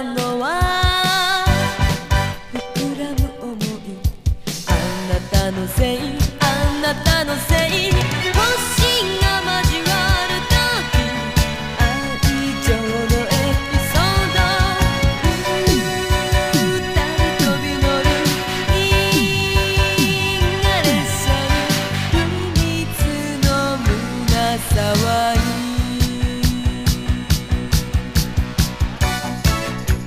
のは膨らむ想い、あなたのせい、あなたのせい。星が交わるとき、愛情のエピソード、二人飛び乗る銀河列車に秘密の胸騒ぎ。